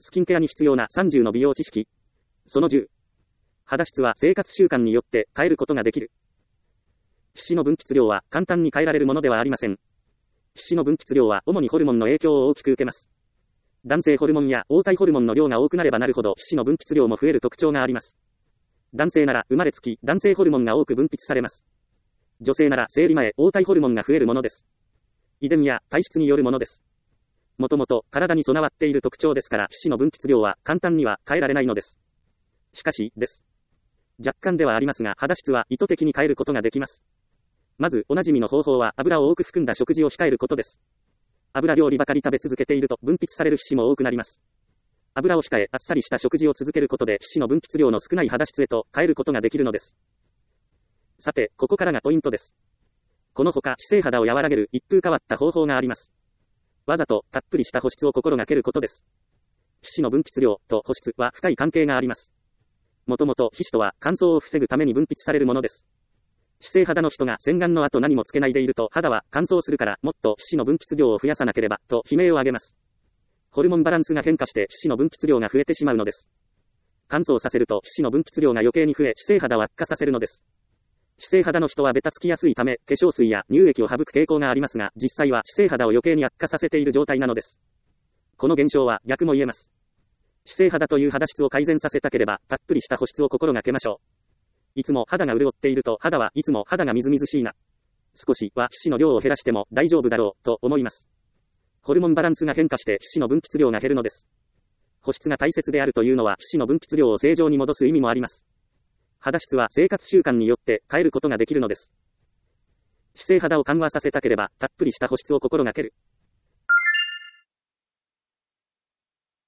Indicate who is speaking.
Speaker 1: スキンケアに必要な30の美容知識。その10。肌質は生活習慣によって変えることができる。皮脂の分泌量は簡単に変えられるものではありません。皮脂の分泌量は主にホルモンの影響を大きく受けます。男性ホルモンや黄体ホルモンの量が多くなればなるほど皮脂の分泌量も増える特徴があります。男性なら生まれつき男性ホルモンが多く分泌されます。女性なら生理前黄体ホルモンが増えるものです。遺伝や体質によるものです。もともと体に備わっている特徴ですから皮脂の分泌量は簡単には変えられないのです。しかし、です。若干ではありますが肌質は意図的に変えることができます。まずおなじみの方法は油を多く含んだ食事を控えることです。油料理ばかり食べ続けていると分泌される皮脂も多くなります。油を控えあっさりした食事を続けることで皮脂の分泌量の少ない肌質へと変えることができるのです。さて、ここからがポイントです。このほか、姿勢肌を和らげる一風変わった方法があります。わざとたっぷりした保湿を心がけることです。皮脂の分泌量と保湿は深い関係があります。もともと皮脂とは乾燥を防ぐために分泌されるものです。姿勢肌の人が洗顔の後何もつけないでいると肌は乾燥するからもっと皮脂の分泌量を増やさなければと悲鳴を上げます。ホルモンバランスが変化して皮脂の分泌量が増えてしまうのです。乾燥させると皮脂の分泌量が余計に増え、姿勢肌を悪化させるのです。姿勢肌の人はベタつきやすいため、化粧水や乳液を省く傾向がありますが、実際は姿勢肌を余計に悪化させている状態なのです。この現象は逆も言えます。姿勢肌という肌質を改善させたければ、たっぷりした保湿を心がけましょう。いつも肌が潤っていると肌はいつも肌がみずみずしいな。少しは皮脂の量を減らしても大丈夫だろうと思います。ホルモンバランスが変化して皮脂の分泌量が減るのです。保湿が大切であるというのは皮脂の分泌量を正常に戻す意味もあります。肌質は生活習慣によって変えることができるのです。姿勢肌を緩和させたければたっぷりした保湿を心がける。